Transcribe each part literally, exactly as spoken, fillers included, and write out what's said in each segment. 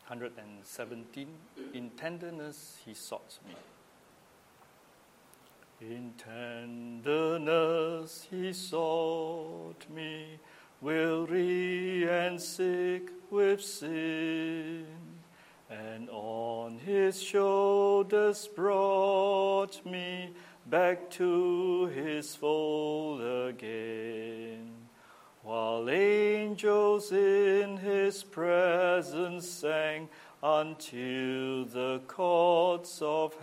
one hundred seventeen, in tenderness he sought me. In tenderness he sought me, weary and sick with sin, and on his shoulders brought me back to his fold again. While angels in his presence sang, until the chords of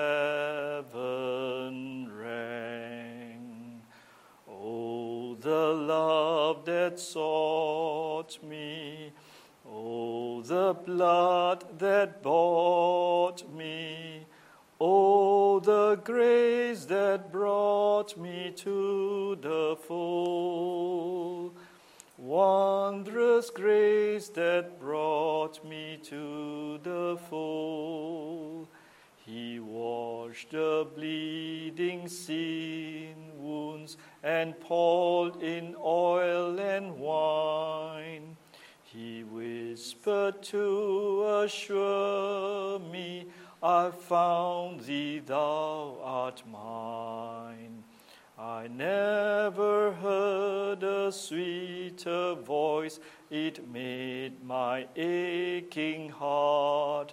heaven rang. Oh, the love that sought me, oh, the blood that bought me, oh, the grace that brought me to the full. Wondrous grace that brought me to the full. He washed the bleeding sin wounds and poured in oil and wine. He whispered to assure me, I found thee, thou art mine. I never heard a sweeter voice, it made my aching heart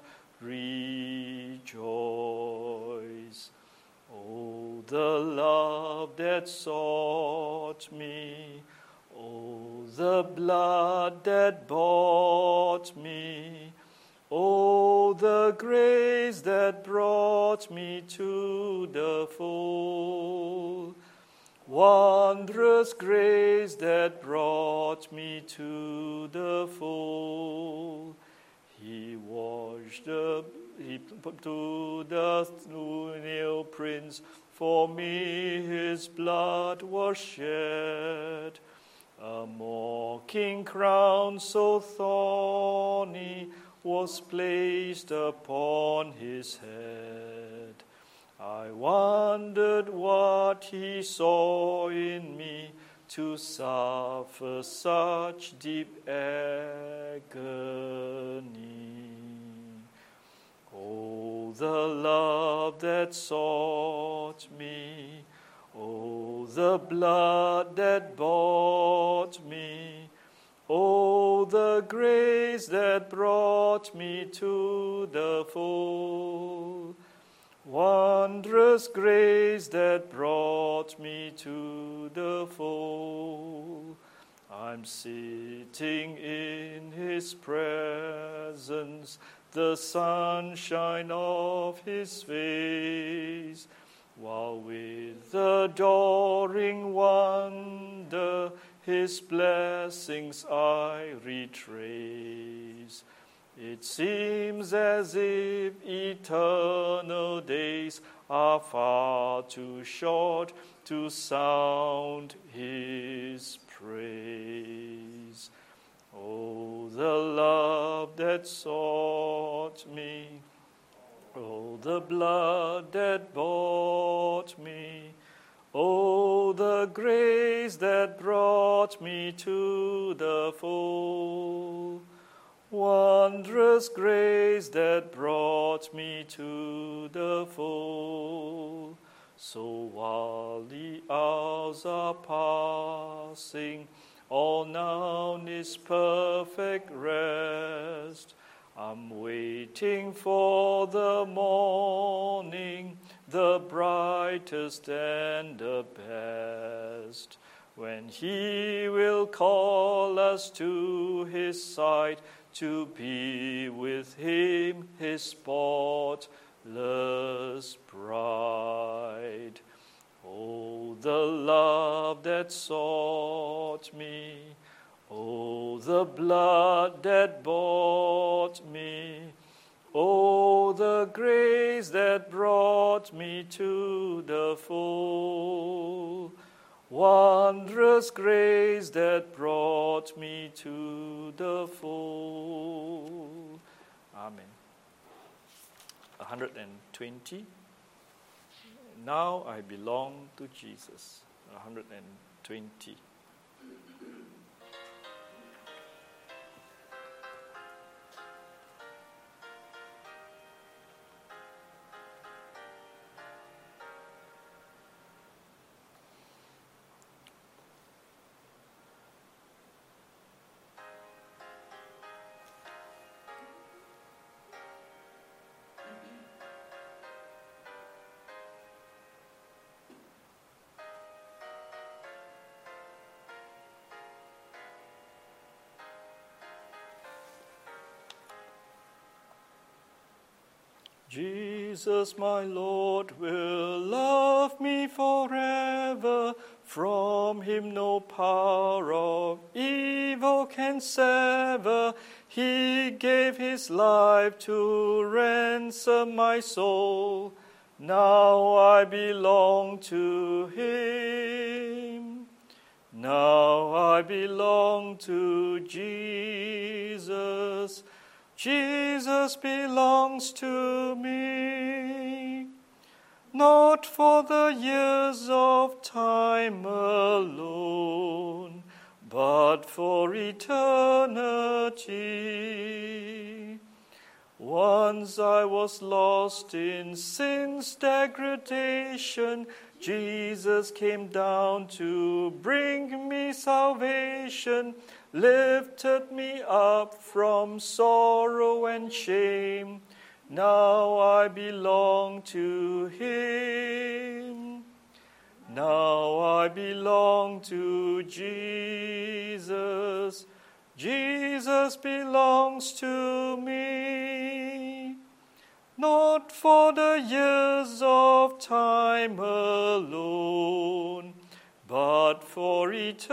rejoice. Oh, the love that sought me, oh, the blood that bought me, oh, the grace that brought me to the full. Wondrous grace that brought me to the full. He washed the, he put to the nail prints, for me his blood was shed. A mocking crown so thorny was placed upon his head. I wondered what he saw in me to suffer such deep agony. Oh, the love that sought me, oh, the blood that bought me, oh, the grace that brought me to the full. Wondrous grace that brought me to the full. I'm sitting in his presence, the sunshine of his face, while with adoring wonder his blessings I retrace. It seems as if eternal days are far too short to sound his praise. Oh, the love that sought me, oh, the blood that bought me, oh, the grace that brought me to the full. Wondrous grace that brought me to the full. So while the hours are passing, all now is perfect rest. I'm waiting for the morning, the brightest and the best, when he will call us to his side, to be with him, his spotless bride. Oh, the love that sought me, oh, the blood that bought me, oh, the grace that brought me to the full. Wondrous grace that brought me to the full. Amen. one hundred twenty. Now I belong to Jesus. one hundred twenty. Jesus, my Lord, will love me forever. From him no power of evil can sever. He gave his life to ransom my soul. Now I belong to him. Now I belong to Jesus. Jesus belongs to me. Not for the years of time alone, but for eternity. Once I was lost in sin's degradation. Jesus came down to bring me salvation, lifted me up from sorrow and shame. Now I belong to him. Now I belong to Jesus. Jesus belongs to me. Not for the years of time alone, but for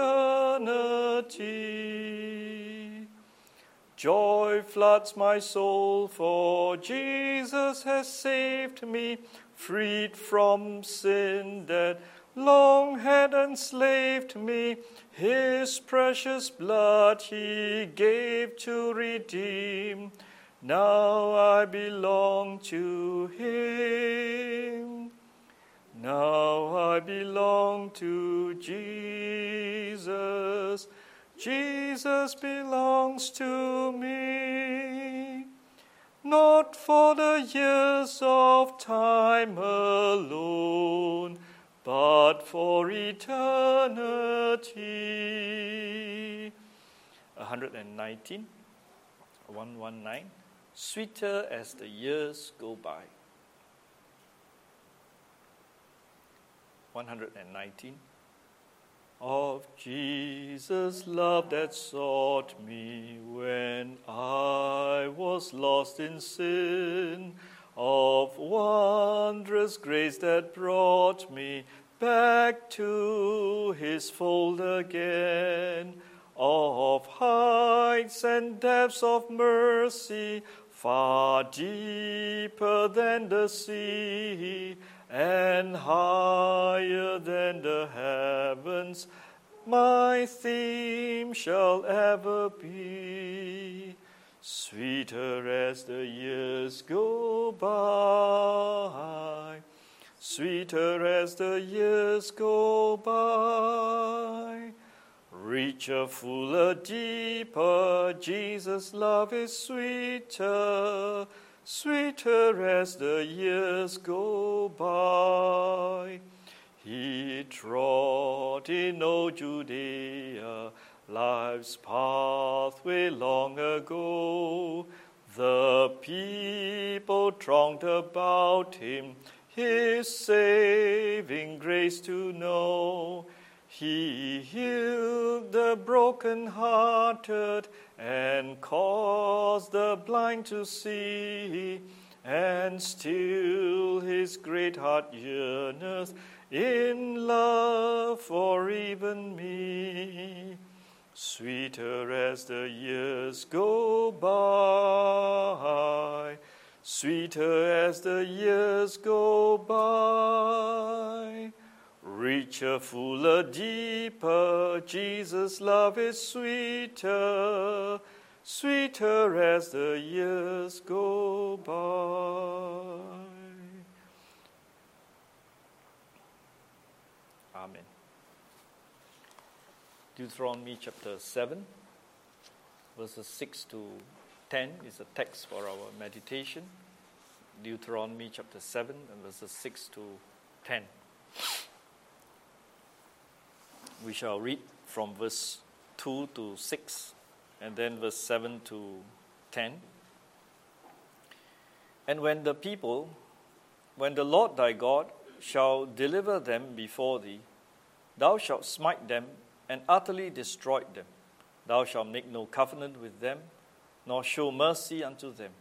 eternity. Joy floods my soul, for Jesus has saved me, freed from sin that long had enslaved me. His precious blood he gave to redeem. Now I belong to him. Now I belong to Jesus. Jesus belongs to me. Not for the years of time alone, but for eternity. one nineteen, one nineteen. Sweeter as the years go by. one nineteen. Of Jesus' love that sought me when I was lost in sin, of wondrous grace that brought me back to his fold again, of heights and depths of mercy, far deeper than the sea, and higher than the heavens, my theme shall ever be. Sweeter as the years go by, sweeter as the years go by. Richer, fuller, deeper, Jesus' love is sweeter, sweeter as the years go by. He trod in old Judea, life's pathway long ago. The people thronged about him, his saving grace to know. He healed the broken-hearted and caused the blind to see, and still his great heart yearneth in love for even me. Sweeter as the years go by, sweeter as the years go by. Richer, fuller, deeper, Jesus' love is sweeter, sweeter as the years go by. Amen. Deuteronomy chapter seven, verses six to ten is a text for our meditation. Deuteronomy chapter seven and verses six to ten. We shall read from verse two to six and then verse seven to ten. And when the people, when the Lord thy God shall deliver them before thee, thou shalt smite them and utterly destroy them. Thou shalt make no covenant with them, nor show mercy unto them.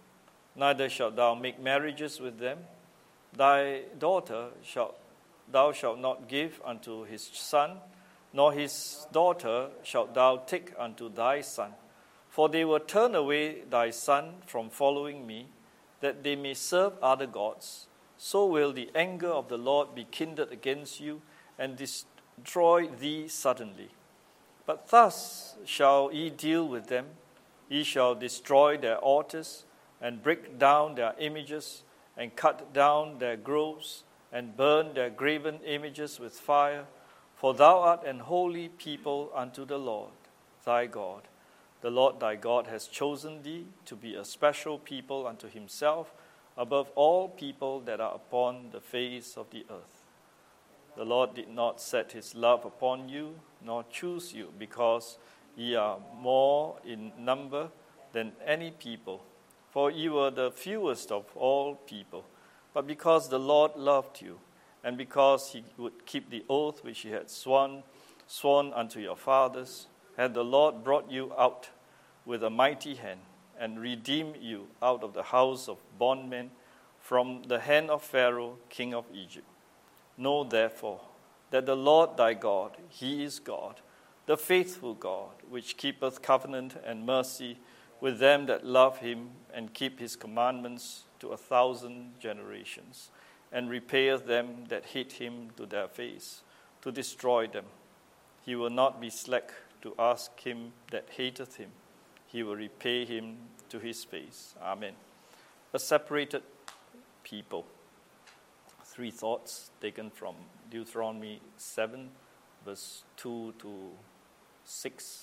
neither shalt thou make marriages with them. Thy daughter shalt thou shalt not give unto his son, nor his daughter shalt thou take unto thy son. For they will turn away thy son from following me, that they may serve other gods. So will the anger of the Lord be kindled against you, and destroy thee suddenly. But thus shall ye deal with them. Ye shall destroy their altars, and break down their images, and cut down their groves, and burn their graven images with fire. For thou art an holy people unto the Lord thy God. The Lord thy God has chosen thee to be a special people unto himself, above all people that are upon the face of the earth. The Lord did not set his love upon you, nor choose you, because ye are more in number than any people. For ye were the fewest of all people. But because the Lord loved you, and because he would keep the oath which he had sworn, sworn unto your fathers, had the Lord brought you out with a mighty hand, and redeemed you out of the house of bondmen, from the hand of Pharaoh, king of Egypt. Know therefore that the Lord thy God, he is God, the faithful God, which keepeth covenant and mercy with them that love him, and keep his commandments to a thousand generations, and repayeth them that hate him to their face, to destroy them. He will not be slack to ask him that hateth him. He will repay him to his face. Amen. A separated people. Three thoughts taken from Deuteronomy seven, verse two to six.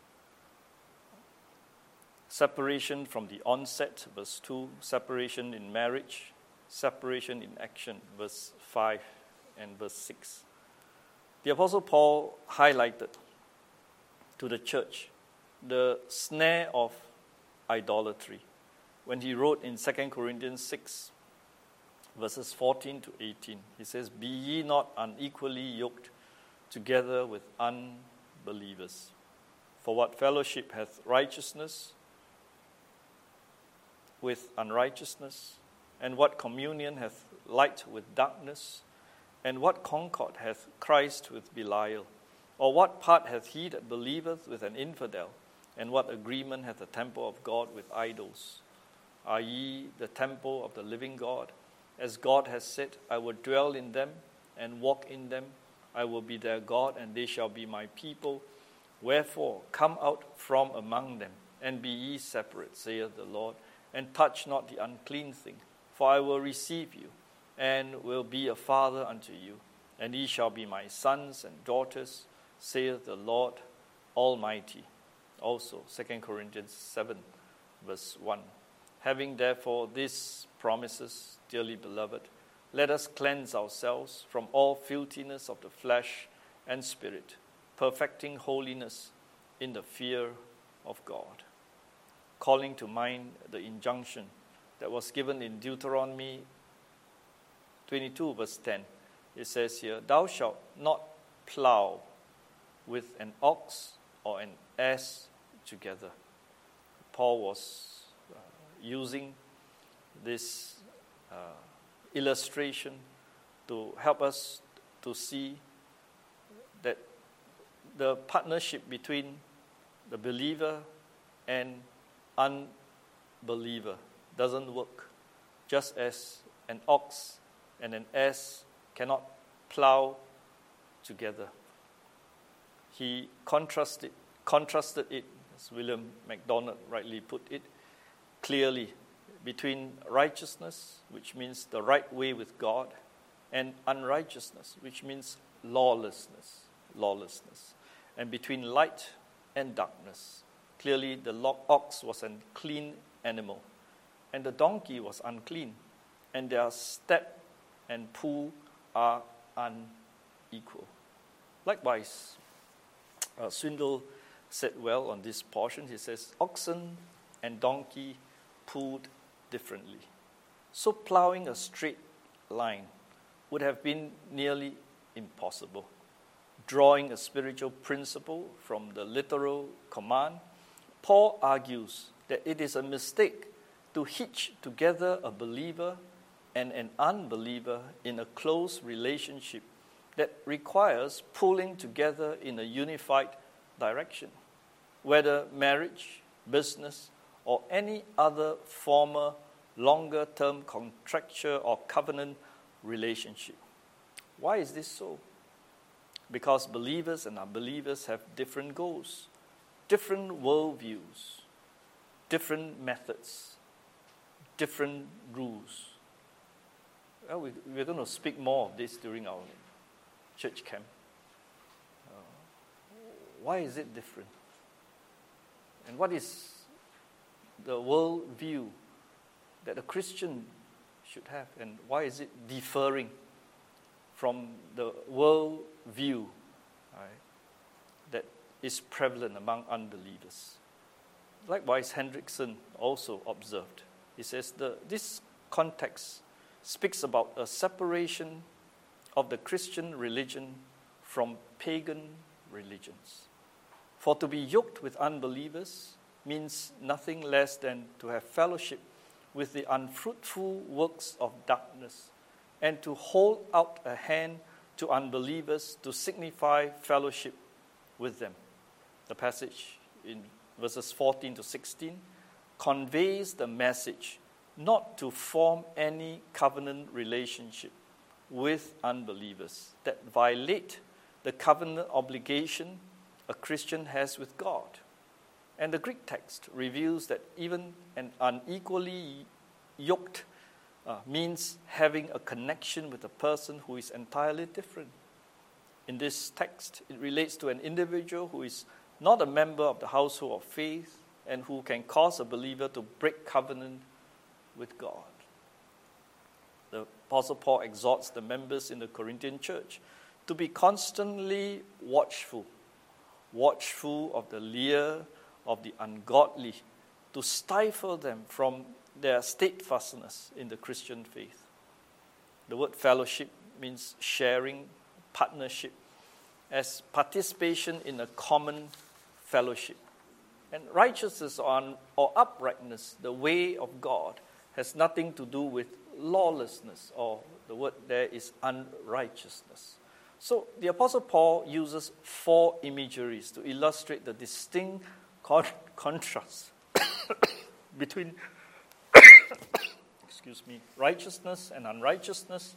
Separation from the onset, verse two. Separation in marriage. Separation in action, verse five and verse six. The Apostle Paul highlighted to the church the snare of idolatry when he wrote in Second Corinthians six, verses fourteen to eighteen. He says, "Be ye not unequally yoked together with unbelievers. For what fellowship hath righteousness with unrighteousness? And what communion hath light with darkness? And what concord hath Christ with Belial? Or what part hath he that believeth with an infidel? And what agreement hath the temple of God with idols? Are ye the temple of the living God? As God has said, I will dwell in them and walk in them. I will be their God, and they shall be my people. Wherefore, come out from among them, and be ye separate, saith the Lord, and touch not the unclean thing. For I will receive you, and will be a father unto you, and ye shall be my sons and daughters, saith the Lord Almighty." Also, Second Corinthians seven, verse one. "Having therefore these promises, dearly beloved, let us cleanse ourselves from all filthiness of the flesh and spirit, perfecting holiness in the fear of God." Calling to mind the injunction that was given in Deuteronomy twenty-two, verse ten. It says here, "Thou shalt not plow with an ox or an ass together." Paul was uh, using this uh, illustration to help us to see that the partnership between the believer and unbeliever doesn't work, just as an ox and an ass cannot plow together. He contrasted, contrasted it, as William MacDonald rightly put it, clearly between righteousness, which means the right way with God, and unrighteousness, which means lawlessness, lawlessness, and between light and darkness. Clearly, the ox was a clean animal, and the donkey was unclean, and their step and pull are unequal. Likewise, uh, Swindoll said well on this portion. He says, "Oxen and donkey pulled differently. So plowing a straight line would have been nearly impossible. Drawing a spiritual principle from the literal command, Paul argues that it is a mistake to hitch together a believer and an unbeliever in a close relationship that requires pulling together in a unified direction, whether marriage, business, or any other former, longer-term contractual or covenant relationship. Why is this so? Because believers and unbelievers have different goals, different worldviews, different methods, different rules. Well, we, we're going to speak more of this during our church camp. Uh, why is it different? And what is the world view that a Christian should have? And why is it differing from the world view, right, that is prevalent among unbelievers? Likewise, Hendrickson also observed. He says the, this context speaks about a separation of the Christian religion from pagan religions. For to be yoked with unbelievers means nothing less than to have fellowship with the unfruitful works of darkness and to hold out a hand to unbelievers to signify fellowship with them. The passage in verses fourteen to sixteen conveys the message not to form any covenant relationship with unbelievers that violate the covenant obligation a Christian has with God. And the Greek text reveals that even an unequally yoked uh, means having a connection with a person who is entirely different. In this text, it relates to an individual who is not a member of the household of faith and who can cause a believer to break covenant with God. The Apostle Paul exhorts the members in the Corinthian church to be constantly watchful, watchful of the leer of the ungodly, to stifle them from their steadfastness in the Christian faith. The word fellowship means sharing, partnership, as participation in a common fellowship. And righteousness or, or uprightness, the way of God, has nothing to do with lawlessness, or the word there is unrighteousness. So the Apostle Paul uses four imageries to illustrate the distinct con- contrast between excuse me, righteousness and unrighteousness,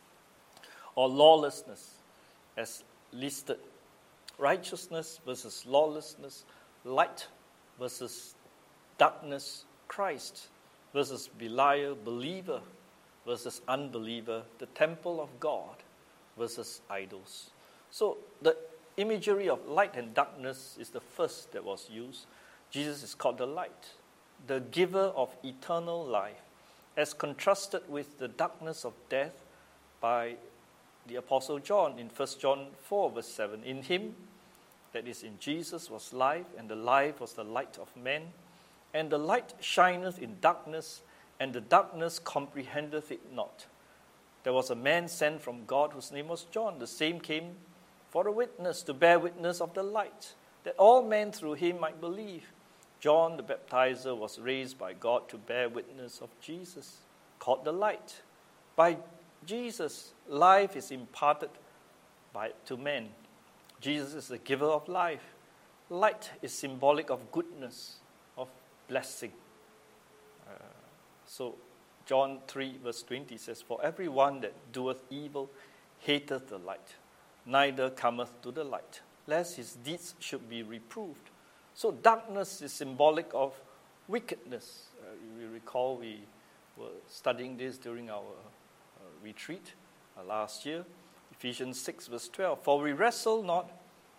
or lawlessness as listed. Righteousness versus lawlessness, light versus darkness, Christ versus Belial, believer versus unbeliever, the temple of God versus idols. So the imagery of light and darkness is the first that was used. Jesus is called the light, the giver of eternal life, as contrasted with the darkness of death by the Apostle John in First John four, verse seven. In him, that is in Jesus, was life, and the life was the light of men. And the light shineth in darkness, and the darkness comprehendeth it not. There was a man sent from God whose name was John. The same came for a witness, to bear witness of the light, that all men through him might believe. John the baptizer was raised by God to bear witness of Jesus, called the light. By Jesus, life is imparted by, to men. Jesus is the giver of life. Light is symbolic of goodness, of blessing. Uh, so John three, verse twenty says, "For everyone that doeth evil hateth the light, neither cometh to the light, lest his deeds should be reproved." So darkness is symbolic of wickedness. Uh, you recall we were studying this during our uh, retreat uh, last year. Ephesians six, verse twelve. "For we wrestle not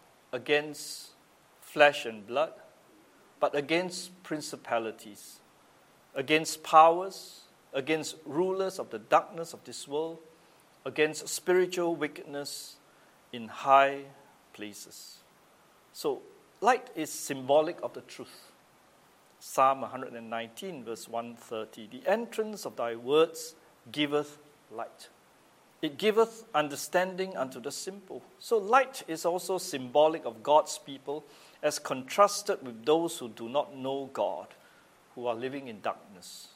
against flesh and blood, but against principalities, against powers, against rulers of the darkness of this world, against spiritual wickedness in high places." So light is symbolic of the truth. Psalm one nineteen, verse one thirty. "The entrance of thy words giveth light. It giveth understanding unto the simple." So light is also symbolic of God's people as contrasted with those who do not know God, who are living in darkness.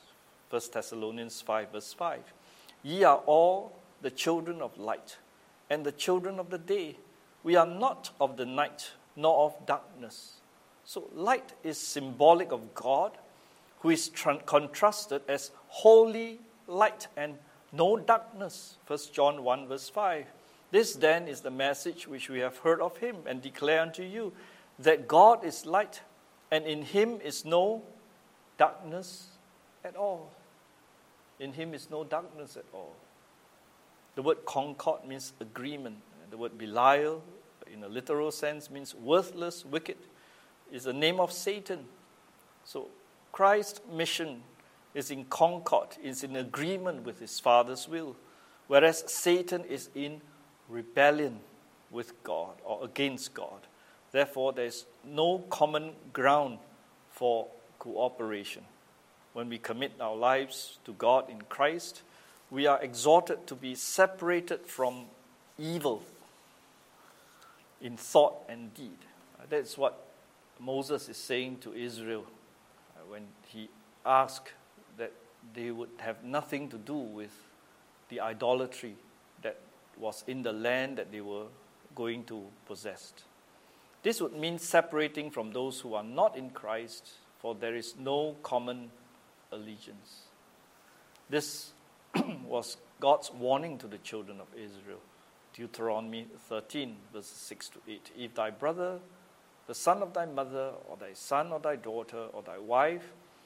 First Thessalonians five, verse five. Ye are all the children of light, and the children of the day. We are not of the night, nor of darkness. So light is symbolic of God, who is tra- contrasted as holy light and no darkness. First John one, verse five. This then is the message which we have heard of him and declare unto you, that God is light, and in him is no darkness at all. In him is no darkness at all. The word concord means agreement. The word Belial, in a literal sense, means worthless, wicked. Is the name of Satan. So Christ's mission is in concord, is in agreement with his Father's will, whereas Satan is in rebellion with God or against God. Therefore, there is no common ground for cooperation. When we commit our lives to God in Christ, we are exhorted to be separated from evil in thought and deed. That's what Moses is saying to Israel when he asked that they would have nothing to do with the idolatry that was in the land that they were going to possess. This would mean separating from those who are not in Christ, for there is no common allegiance. This was God's warning to the children of Israel. Deuteronomy thirteen, verses six to eight. If thy brother, the son of thy mother, or thy son or thy daughter, or thy wife,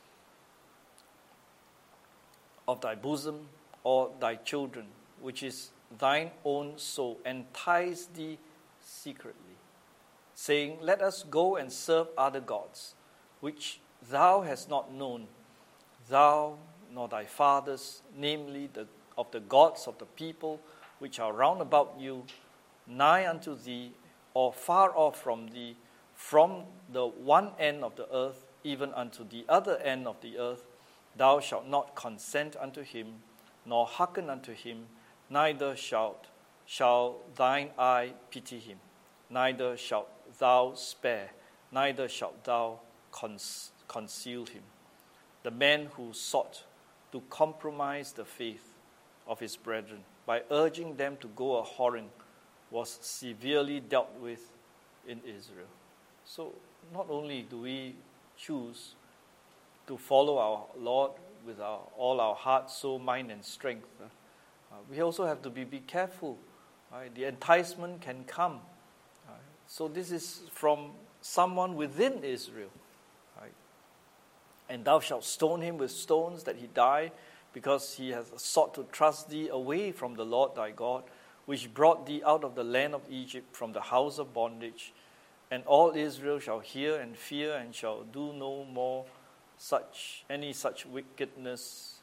of thy bosom, or thy children, which is thine own soul, entice thee secretly, saying, let us go and serve other gods, which thou hast not known, thou nor thy fathers, namely the, of the gods of the people which are round about you, nigh unto thee, or far off from thee, from the one end of the earth, even unto the other end of the earth, thou shalt not consent unto him, nor hearken unto him, neither shalt shall thine eye pity him, neither shalt thou spare, neither shalt thou conceal him. The man who sought to compromise the faith of his brethren by urging them to go a-whoring was severely dealt with in Israel. So not only do we choose to follow our Lord with our, all our heart, soul, mind, and strength, uh, we also have to be, be careful. Right? The enticement can come. Right? So this is from someone within Israel. Right? And thou shalt stone him with stones that he die, because he has sought to thrust thee away from the Lord thy God, which brought thee out of the land of Egypt, from the house of bondage. And all Israel shall hear and fear, and shall do no more such any such wickedness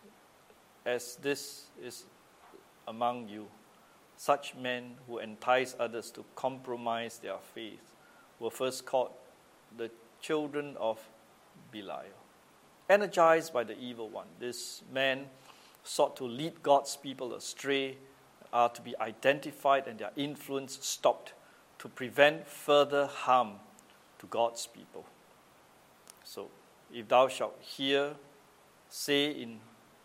as this is among you. Such men who entice others to compromise their faith were first called the children of Belial. Energized by the evil one, this man sought to lead God's people astray, are to be identified and their influence stopped to prevent further harm to God's people. So, if thou shalt hear, say in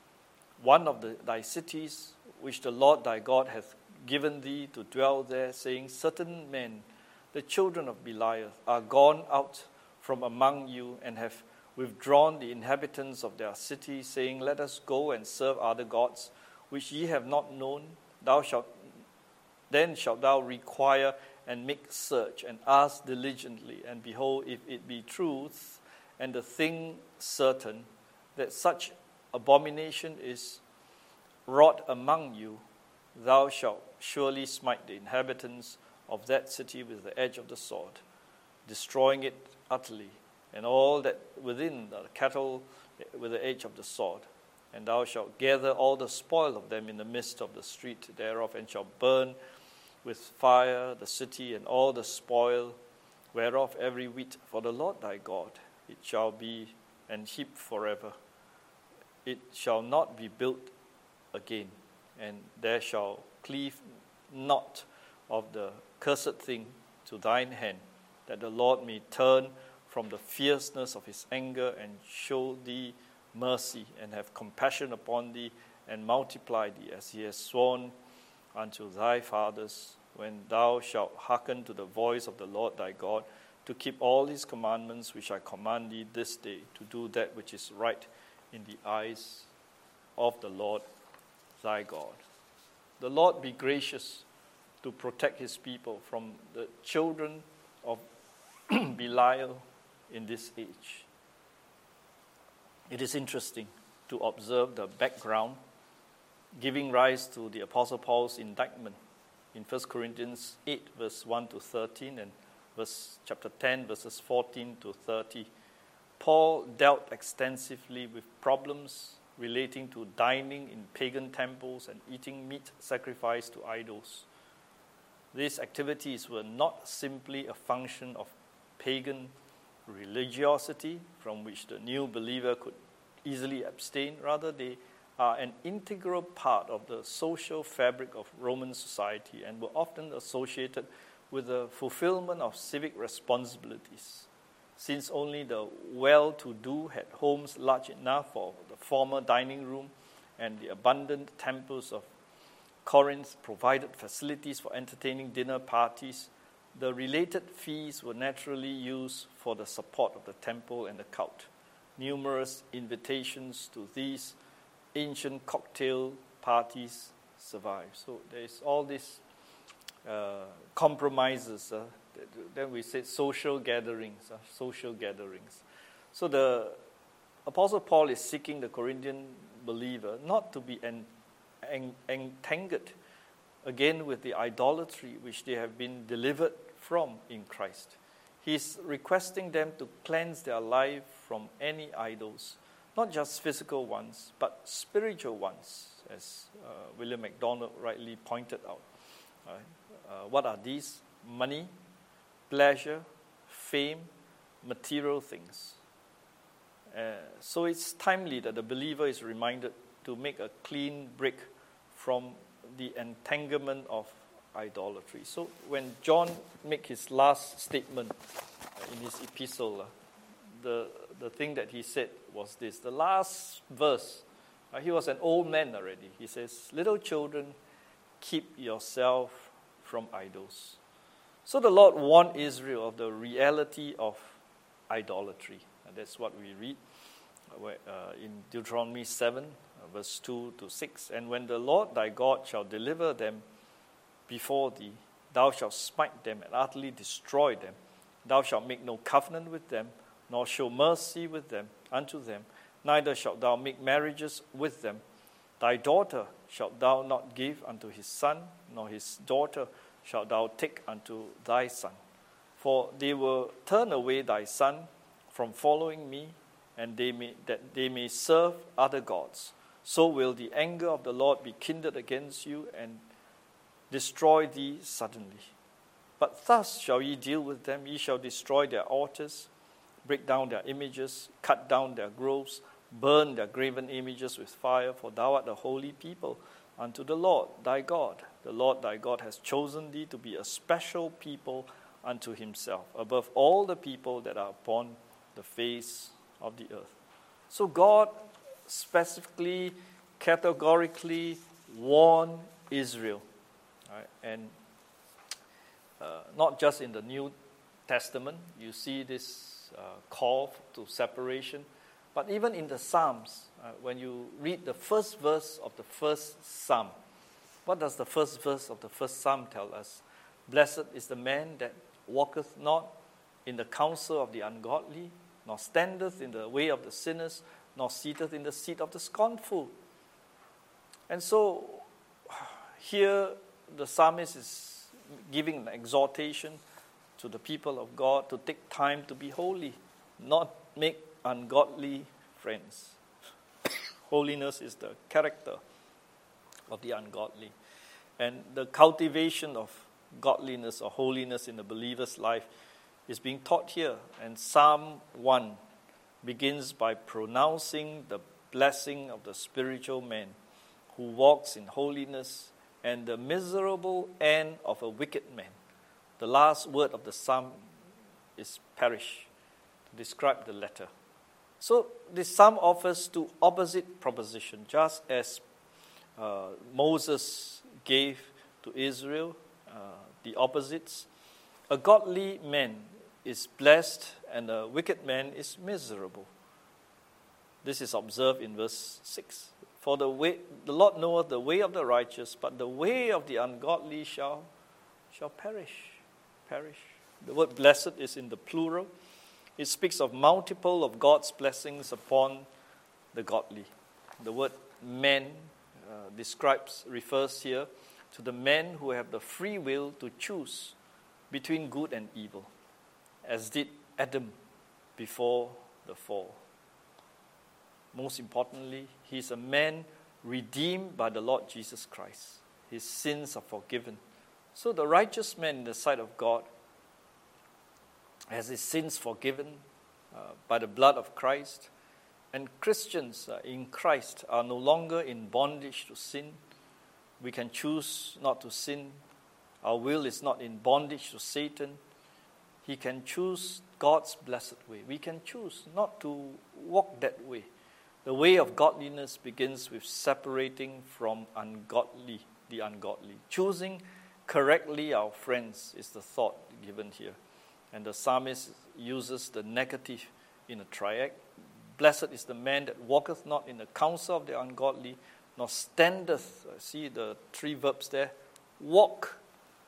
one of the, thy cities, which the Lord thy God hath given thee to dwell there, saying, certain men, the children of Belial, are gone out from among you, and have withdrawn the inhabitants of their city, saying, let us go and serve other gods, which ye have not known. Thou shalt then shalt thou require and make search, and ask diligently, and behold, if it be truth, and the thing certain, that such abomination is wrought among you, thou shalt surely smite the inhabitants of that city with the edge of the sword, destroying it utterly, and all that within the cattle with the edge of the sword. And thou shalt gather all the spoil of them in the midst of the street thereof, and shalt burn with fire the city and all the spoil whereof every wheat for the Lord thy God. It shall be an heap forever. It shall not be built again, and there shall cleave not of the cursed thing to thine hand, that the Lord may turn from the fierceness of his anger and show thee mercy, and have compassion upon thee, and multiply thee, as he has sworn unto thy fathers, when thou shalt hearken to the voice of the Lord thy God, to keep all his commandments which I command thee this day, to do that which is right in the eyes of the Lord thy God. The Lord be gracious to protect his people from the children of Belial in this age. It is interesting to observe the background giving rise to the Apostle Paul's indictment in First Corinthians eight, verse one to thirteen, and verse chapter ten, verses fourteen to thirty. Paul dealt extensively with problems relating to dining in pagan temples and eating meat sacrificed to idols. These activities were not simply a function of pagan religiosity from which the new believer could easily abstain. Rather, they are an integral part of the social fabric of Roman society and were often associated with the fulfillment of civic responsibilities, since only the well-to-do had homes large enough for the former dining room, and the abundant temples of Corinth provided facilities for entertaining dinner parties. The related fees were naturally used for the support of the temple and the cult. Numerous invitations to these ancient cocktail parties survive. So there's all these uh, compromises. Uh, then we say social gatherings, uh, social gatherings. So the Apostle Paul is seeking the Corinthian believer not to be en- en- entangled again with the idolatry which they have been delivered from in Christ. He's requesting them to cleanse their life from any idols, not just physical ones, but spiritual ones, as uh, William MacDonald rightly pointed out. Uh, uh, what are these? Money, pleasure, fame, material things. Uh, so it's timely that the believer is reminded to make a clean break from the entanglement of idolatry. So when John made his last statement uh, in his epistle, uh, the, the thing that he said was this. The last verse, uh, he was an old man already. He says, "Little children, keep yourself from idols." So the Lord warned Israel of the reality of idolatry. And that's what we read uh, in Deuteronomy seven, uh, verse two to six. "And when the Lord thy God shall deliver them before thee, thou shalt smite them and utterly destroy them. Thou shalt make no covenant with them, nor show mercy with them unto them, neither shalt thou make marriages with them. Thy daughter shalt thou not give unto his son, nor his daughter shalt thou take unto thy son. For they will turn away thy son from following me, and they may, that they may serve other gods. So will the anger of the Lord be kindled against you, and destroy thee suddenly. But thus shall ye deal with them. Ye shall destroy their altars, break down their images, cut down their groves, burn their graven images with fire, for thou art a holy people unto the Lord thy God. The Lord thy God has chosen thee to be a special people unto himself, above all the people that are upon the face of the earth." So God specifically, categorically warned Israel. Right? And uh, not just in the New Testament, you see this uh, call to separation, but even in the Psalms, uh, when you read the first verse of the first Psalm, what does the first verse of the first Psalm tell us? "Blessed is the man that walketh not in the counsel of the ungodly, nor standeth in the way of the sinners, nor sitteth in the seat of the scornful." And so here the psalmist is giving an exhortation to the people of God to take time to be holy, not make ungodly friends. Holiness is the character of the ungodly. And the cultivation of godliness or holiness in the believer's life is being taught here. And Psalm one begins by pronouncing the blessing of the spiritual man who walks in holiness and the miserable end of a wicked man. The last word of the psalm is perish, to describe the latter. So the psalm offers two opposite propositions, just as uh, Moses gave to Israel uh, the opposites. A godly man is blessed and a wicked man is miserable. This is observed in verse six. For the way the Lord knoweth the way of the righteous, but the way of the ungodly shall shall perish. Perish. The word blessed is in the plural. It speaks of multiple of God's blessings upon the godly. The word man uh, describes, refers here to the men who have the free will to choose between good and evil, as did Adam before the fall. Most importantly, he is a man redeemed by the Lord Jesus Christ. His sins are forgiven. So the righteous man in the sight of God has his sins forgiven uh, by the blood of Christ. And Christians uh, in Christ are no longer in bondage to sin. We can choose not to sin. Our will is not in bondage to Satan. He can choose God's blessed way. We can choose not to walk that way. The way of godliness begins with separating from ungodly, the ungodly. Choosing correctly our friends is the thought given here. And the psalmist uses the negative in a triad. Blessed is the man that walketh not in the counsel of the ungodly, nor standeth. See the three verbs there. Walk,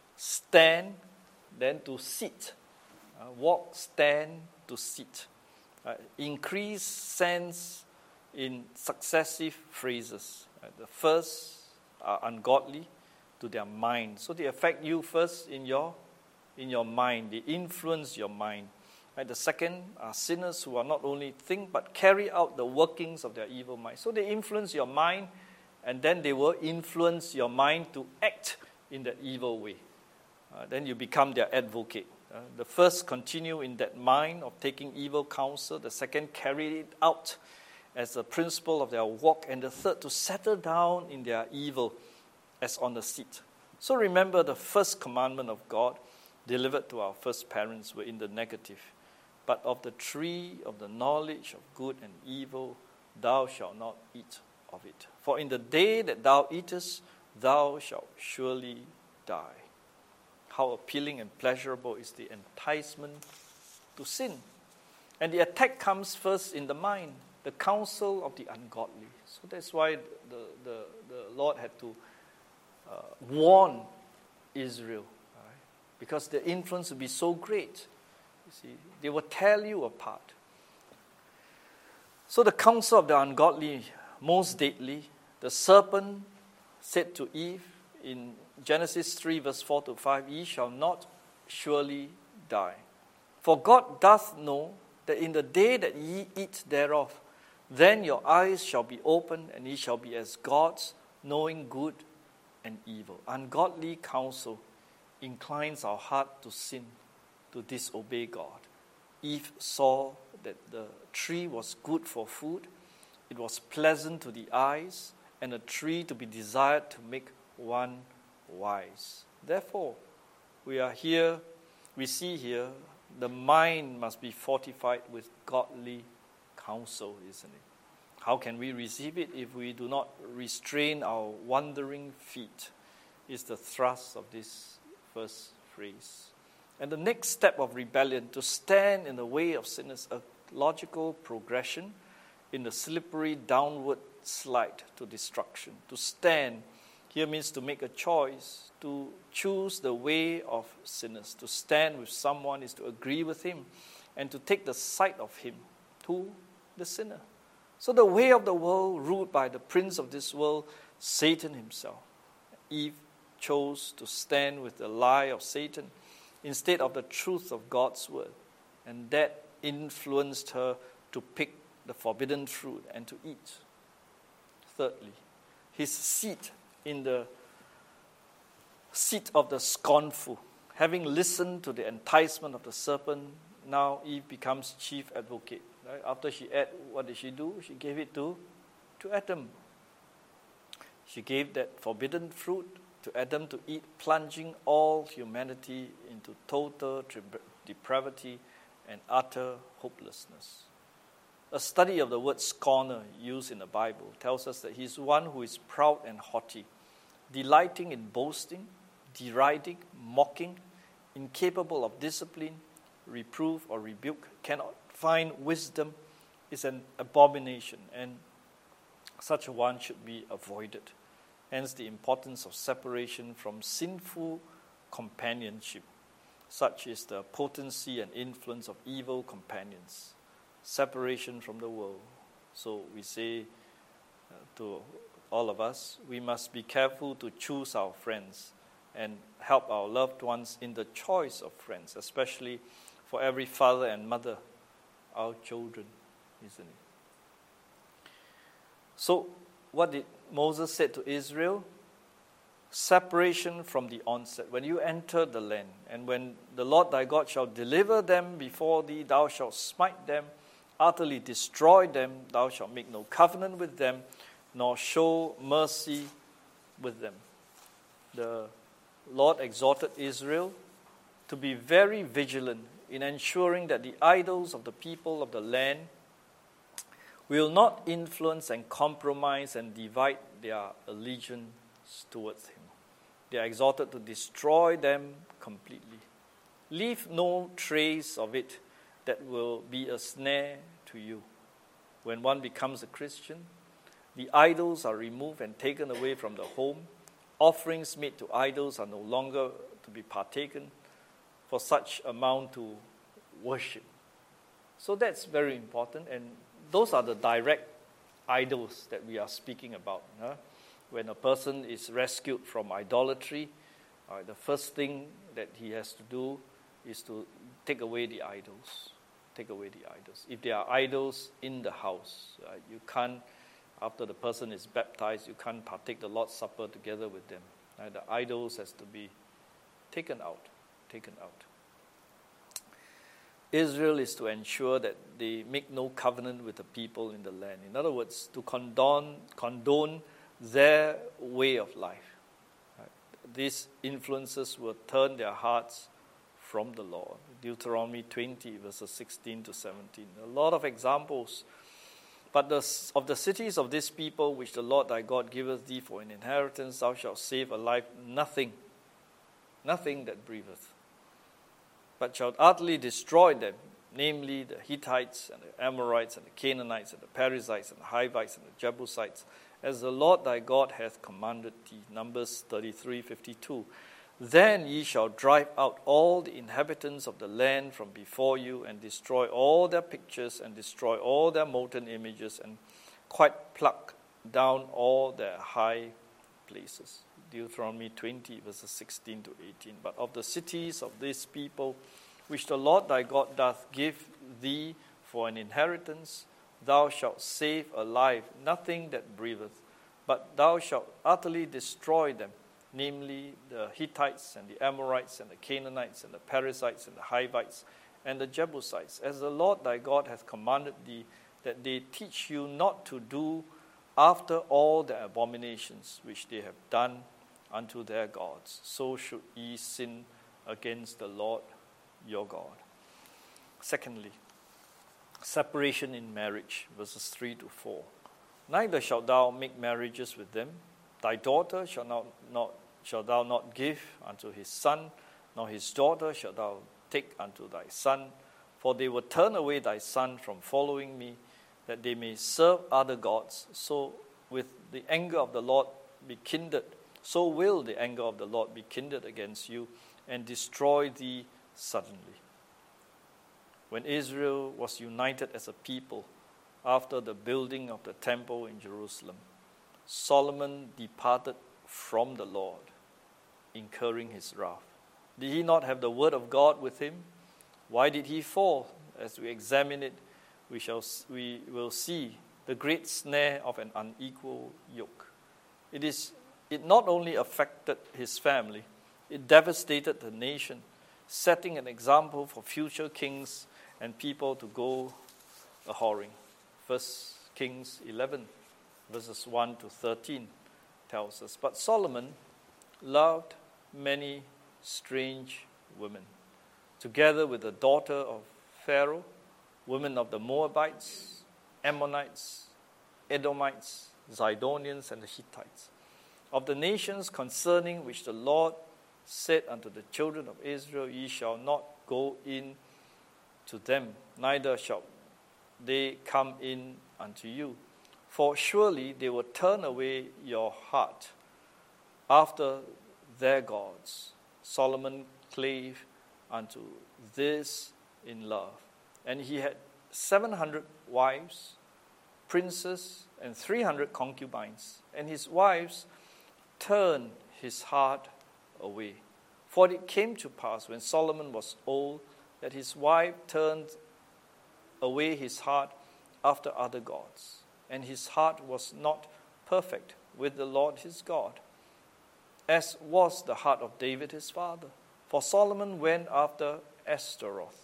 stand, then to sit. Uh, walk, stand, to sit. Uh, increase sense in successive phrases. Uh, the first are ungodly to their mind. So they affect you first in your in your mind. They influence your mind. Right? The second are sinners who are not only think but carry out the workings of their evil mind. So they influence your mind, and then they will influence your mind to act in that evil way. Uh, then you become their advocate. Uh, the first continue in that mind of taking evil counsel. The second carry it out as a principle of their walk. And the third to settle down in their evil as on the seat. So remember, the first commandment of God delivered to our first parents were in the negative. But of the tree of the knowledge of good and evil, thou shalt not eat of it. For in the day that thou eatest, thou shalt surely die. How appealing and pleasurable is the enticement to sin. And the attack comes first in the mind, the counsel of the ungodly. So that's why the, the, the Lord had to uh, warn Israel. Because the influence will be so great. You see, they will tear you apart. So the counsel of the ungodly, most deadly, the serpent said to Eve in Genesis three, verse four to five, ye shall not surely die. For God doth know that in the day that ye eat thereof, then your eyes shall be opened, and ye shall be as gods, knowing good and evil. Ungodly counsel inclines our heart to sin, to disobey God. Eve saw that the tree was good for food, it was pleasant to the eyes, and a tree to be desired to make one wise. Therefore, we are here, we see here, the mind must be fortified with godly counsel, isn't it? How can we receive it if we do not restrain our wandering feet? Is the thrust of this first phrase. And the next step of rebellion, to stand in the way of sinners, a logical progression in the slippery downward slide to destruction. To stand here means to make a choice, to choose the way of sinners. To stand with someone is to agree with him and to take the side of him, to the sinner. So the way of the world, ruled by the prince of this world, Satan himself. Eve chose to stand with the lie of Satan instead of the truth of God's word. And that influenced her to pick the forbidden fruit and to eat. Thirdly, his seat in the seat of the scornful. Having listened to the enticement of the serpent, now Eve becomes chief advocate. Right? After she ate, what did she do? She gave it to, to Adam. She gave that forbidden fruit to Adam to eat, plunging all humanity into total depravity and utter hopelessness. A study of the word scorner used in the Bible tells us that he is one who is proud and haughty, delighting in boasting, deriding, mocking, incapable of discipline, reproof, or rebuke, cannot find wisdom, is an abomination, and such a one should be avoided. Hence the importance of separation from sinful companionship. Such is the potency and influence of evil companions. Separation from the world. So we say uh, to all of us, we must be careful to choose our friends and help our loved ones in the choice of friends, especially for every father and mother, our children, isn't it? So what did Moses say to Israel? Separation from the onset. When you enter the land, and when the Lord thy God shall deliver them before thee, thou shalt smite them, utterly destroy them, thou shalt make no covenant with them, nor show mercy with them. The Lord exhorted Israel to be very vigilant in ensuring that the idols of the people of the land will not influence and compromise and divide their allegiance towards him. They are exhorted to destroy them completely. Leave no trace of it that will be a snare to you. When one becomes a Christian, the idols are removed and taken away from the home. Offerings made to idols are no longer to be partaken, for such amount to worship. So that's very important, and those are the direct idols that we are speaking about. Huh? When a person is rescued from idolatry, uh, the first thing that he has to do is to take away the idols. Take away the idols. If there are idols in the house, uh, you can't, after the person is baptized, you can't partake the Lord's Supper together with them. Uh, the idols has to be taken out. Taken out. Israel is to ensure that they make no covenant with the people in the land. In other words, to condone, condone their way of life. Right? These influences will turn their hearts from the Lord. Deuteronomy twenty, verses sixteen to seventeen. A lot of examples. But the, of the cities of this people, which the Lord thy God giveth thee for an inheritance, thou shalt save alive nothing, nothing that breatheth, but shalt utterly destroy them, namely the Hittites and the Amorites and the Canaanites and the Perizzites and the Hivites and the Jebusites, as the Lord thy God hath commanded thee. Numbers thirty-three fifty-two. Then ye shall drive out all the inhabitants of the land from before you, and destroy all their pictures, and destroy all their molten images, and quite pluck down all their high places. Deuteronomy twenty, verses sixteen to eighteen. But of the cities of this people, which the Lord thy God doth give thee for an inheritance, thou shalt save alive nothing that breatheth, but thou shalt utterly destroy them, namely the Hittites and the Amorites and the Canaanites and the Perizzites and the Hivites and the Jebusites, as the Lord thy God hath commanded thee, that they teach you not to do after all the abominations which they have done unto their gods. So should ye sin against the Lord your God. Secondly, separation in marriage, verses three to four. Neither shalt thou make marriages with them. Thy daughter shall not, not shalt thou not give unto his son, nor his daughter shalt thou take unto thy son, for they will turn away thy son from following me, that they may serve other gods. So with the anger of the Lord be kindled, so will the anger of the Lord be kindled against you, and destroy thee suddenly. When Israel was united as a people after the building of the temple in Jerusalem, Solomon departed from the Lord, incurring his wrath. Did he not have the word of God with him? Why did he fall? As we examine it, we shall we will see the great snare of an unequal yoke. It is it not only affected his family, it devastated the nation, setting an example for future kings and people to go a-whoring. First Kings eleven, verses one to thirteen tells us, but Solomon loved many strange women, together with the daughter of Pharaoh, women of the Moabites, Ammonites, Edomites, Zidonians, and the Hittites. Of the nations concerning which the Lord said unto the children of Israel, Ye shall not go in to them, neither shall they come in unto you. For surely they will turn away your heart after their gods. Solomon clave unto this in love. And he had seven hundred wives, princes, and three hundred concubines. And his wives turned his heart away. For it came to pass, when Solomon was old, that his wife turned away his heart after other gods. And his heart was not perfect with the Lord his God, as was the heart of David his father. For Solomon went after Ashtaroth,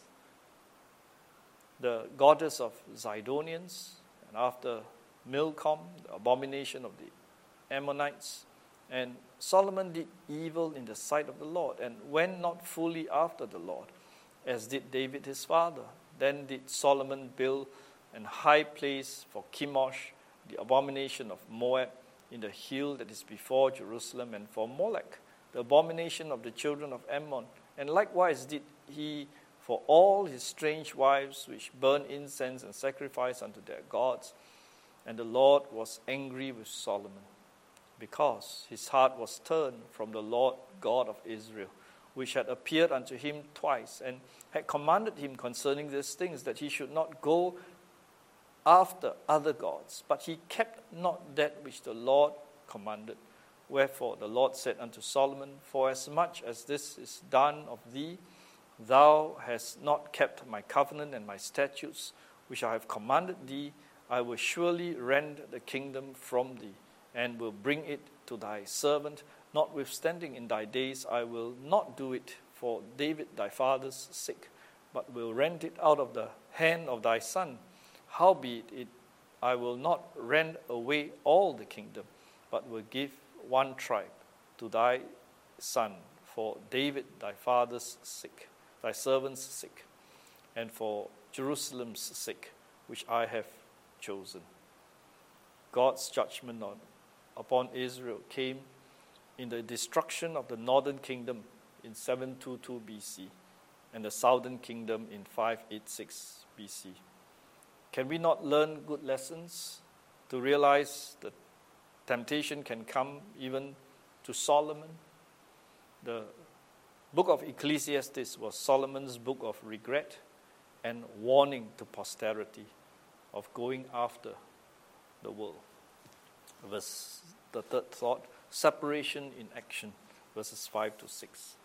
the goddess of Zidonians, and after Milcom, the abomination of the Ammonites. And Solomon did evil in the sight of the Lord, and went not fully after the Lord, as did David his father. Then did Solomon build an high place for Chemosh, the abomination of Moab, in the hill that is before Jerusalem, and for Molech, the abomination of the children of Ammon. And likewise did he for all his strange wives, which burn incense and sacrifice unto their gods. And the Lord was angry with Solomon, because his heart was turned from the Lord God of Israel, which had appeared unto him twice, and had commanded him concerning these things, that he should not go after other gods. But he kept not that which the Lord commanded. Wherefore the Lord said unto Solomon, For as much as this is done of thee, thou hast not kept my covenant and my statutes, which I have commanded thee, I will surely rend the kingdom from thee, and will bring it to thy servant. Notwithstanding, in thy days I will not do it for David thy father's sake, but will rend it out of the hand of thy son. Howbeit, it, I will not rend away all the kingdom, but will give one tribe to thy son for David thy father's sake, thy servant's sake, and for Jerusalem's sake, which I have chosen. God's judgment on, upon Israel came in the destruction of the northern kingdom in seven twenty-two B C and the southern kingdom in five eighty-six B C. Can we not learn good lessons to realize that temptation can come even to Solomon? The book of Ecclesiastes was Solomon's book of regret and warning to posterity of going after the world. Verse, the third thought, separation in action, verses five to six.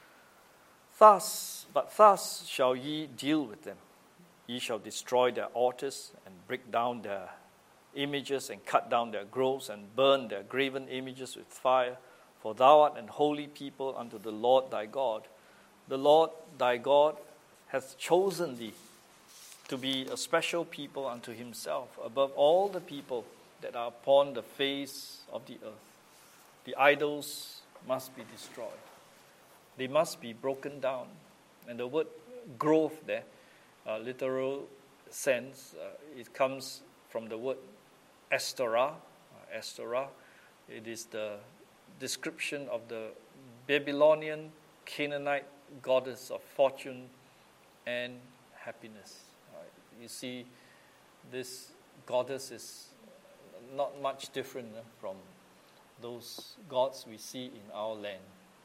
Thus, but thus shall ye deal with them. Ye shall destroy their altars and break down their images and cut down their groves and burn their graven images with fire. For thou art an holy people unto the Lord thy God. The Lord thy God hath chosen thee to be a special people unto himself, above all the people that are upon the face of the earth. The idols must be destroyed. They must be broken down. And the word grove there, uh, literal sense, uh, it comes from the word Ashtoreth. Uh, Ashtoreth. It is the description of the Babylonian Canaanite goddess of fortune and happiness. Uh, you see, this goddess is not much different uh, from those gods we see in our land.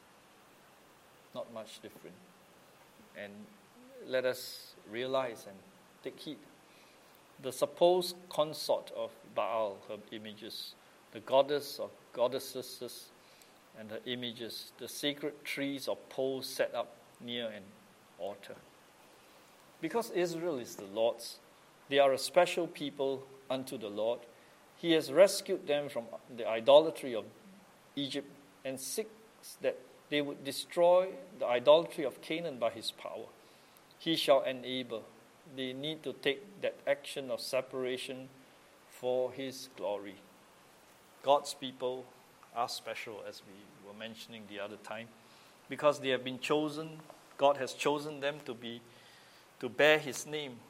Not much different. And let us realize and take heed. The supposed consort of Baal, her images, the goddess of goddesses and her images, the sacred trees or poles set up near an altar. Because Israel is the Lord's, they are a special people unto the Lord. He has rescued them from the idolatry of Egypt and seeks that they would destroy the idolatry of Canaan by his power. He shall enable. They need to take that action of separation for his glory. God's people are special, as we were mentioning the other time, because they have been chosen. God has chosen them to be, to bear his name.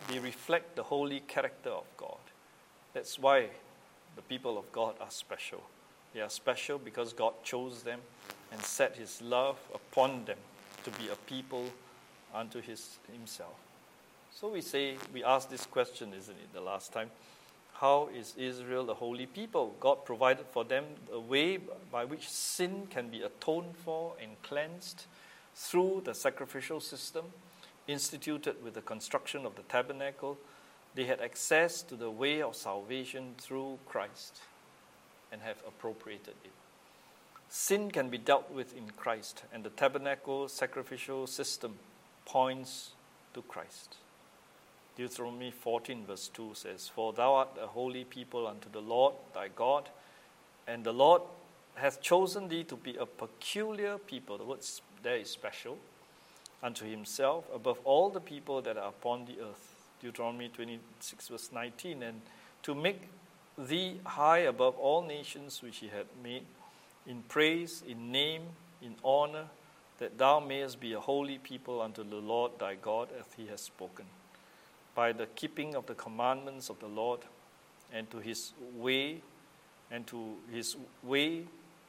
they reflect the holy character of God. That's why the people of God are special. They are special because God chose them and set his love upon them to be a people unto his himself. So we say, we asked this question, isn't it, the last time? How is Israel a holy people? God provided for them a way by which sin can be atoned for and cleansed through the sacrificial system instituted with the construction of the tabernacle. They had access to the way of salvation through Christ and have appropriated it. Sin can be dealt with in Christ, and the tabernacle sacrificial system points to Christ. Deuteronomy fourteen verse two says, "For thou art a holy people unto the Lord thy God, and the Lord hath chosen thee to be a peculiar people," the word there is special, "unto himself above all the people that are upon the earth." Deuteronomy twenty-six verse nineteen, "And to make thee high above all nations which he hath made, in praise, in name, in honor, that thou mayest be a holy people unto the Lord thy God, as he has spoken. By the keeping of the commandments of the Lord, and to his way, and to his way,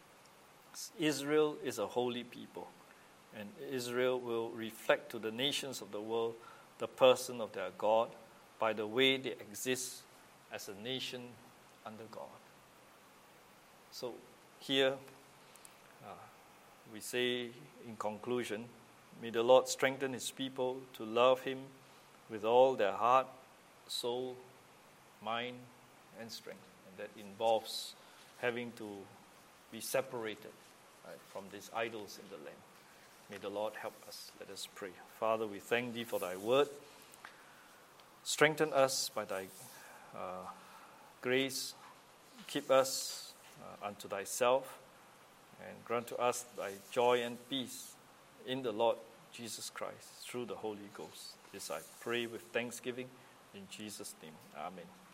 Israel is a holy people, and Israel will reflect to the nations of the world the person of their God by the way they exist as a nation under God." So here uh, we say in conclusion, may the Lord strengthen his people to love him with all their heart, soul, mind, and strength. And that involves having to be separated, right, from these idols in the land. May the Lord help us. Let us pray. Father, we thank thee for thy word. Strengthen us by thy uh, grace. Keep us uh, unto thyself, and grant to us thy joy and peace in the Lord Jesus Christ through the Holy Ghost. This I pray with thanksgiving in Jesus' name. Amen.